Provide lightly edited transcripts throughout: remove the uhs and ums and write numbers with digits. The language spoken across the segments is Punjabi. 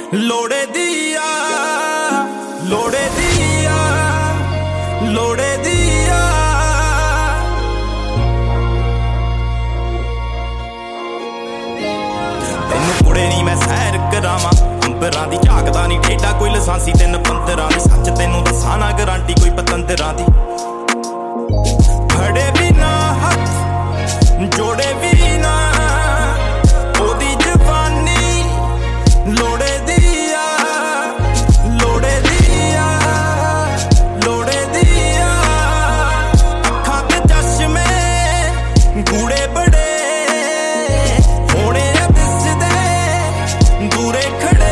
ਲੋੜੇ ਦੀ ਆ ਲੋੜੇ ਦੀ ਆ ਲੋੜੇ ਦੀ ਆ ਤੈਨੂੰ ਕੁੜੇ ਨੀ ਮੈਂ ਸੈਰ ਕਰਾਵਾਂ ਅੰਬਰਾਂ ਦੀ ਝਾਕਦਾ ਨੀ ਠੇਡਾ ਕੋਈ ਲਸਾਂਸੀ 3-15 ਦੀ ਸੱਚ ਤੈਨੂੰ ਦੱਸਾਂ ਨਾ ਗਰੰਟੀ ਕੋਈ ਪਤੰਦਰਾਂ ਦੀ ਫੜੇ ਵੀ ਨਾ ਹੱਥ ਜੋੜੇ ਵੀ ਨਾ ਉਹਦੀ ਜਵਾਨੀ ਲੋੜੇ ਦੀ ਆ ਲੋੜੇ ਦੀ ਆ ਲੋੜੇ ਦੀ ਆ ਅੱਖਾਂ ਤੇ ਚਸ਼ਮੇ ਗੂੜੇ ਬੜੇ ਹੋਣੇ ਆ ਦਿਸਦੇ ਦੂਰੇ ਖੜੇ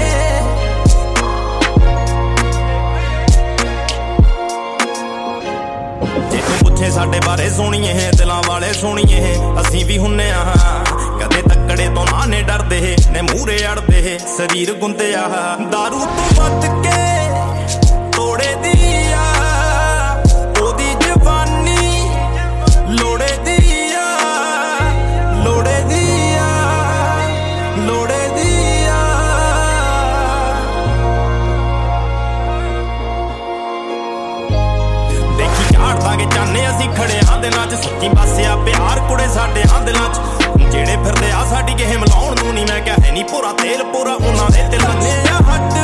ਜੇ ਤੂੰ ਪੁੱਛੇ ਸਾਡੇ ਬਾਰੇ ਸੁਣੀਏ ਦਿਲਾਂ ਵਾਲੇ ਸੁਣੀਏ ਅਸੀਂ ਵੀ ਹੁੰਨੇ ਆ ਕਦੇ ਤੱਕੜੇ ਤੋਂ ਨਾ ਨੇ ਡਰਦੇ ਨੇ ਮੂਹਰੇ ਅੜਦੇ ਸਰੀਰ ਗੁੰਦਿਆ ਦਾਰੂ ਤੋਂ ਵੱਧ ਕੇ ਤੋੜੇ ਦੀ ਆ ਉਹਦੀ ਜਵਾਨੀ ਲੋੜੇ ਦੀ ਆ ਲੋੜੇ ਦੀ ਆ ਲੋੜੇ ਦੀ ਆ ਦੇਖੀ ਝਾੜਦਾਂਗੇ ਚਾਨੇ ਅਸੀਂ ਖੜਿਆਂ ਦਿਲਾਂ 'ਚ ਸੱਚੀ ਪਾਸਿਆ ਪਿਆਰ ਕੁੜੇ ਸਾਡੇ ਦਿਲਾਂ 'ਚ ਜਿਹੜੇ ਫਿਰਦੇ ਆ ਸਾਡੀ ਕਿਸੇ ਮਿਲਾਉਣ ਨੂੰ ਨੀ ਮੈਂ ਕਿਹਾ ਹੈ ਨੀ ਪੂਰਾ ਤੇਲ ਪੂਰਾ ਉਹਨਾਂ ਦੇ ਦਿਲਾਂ 'ਚ ਹੱਟ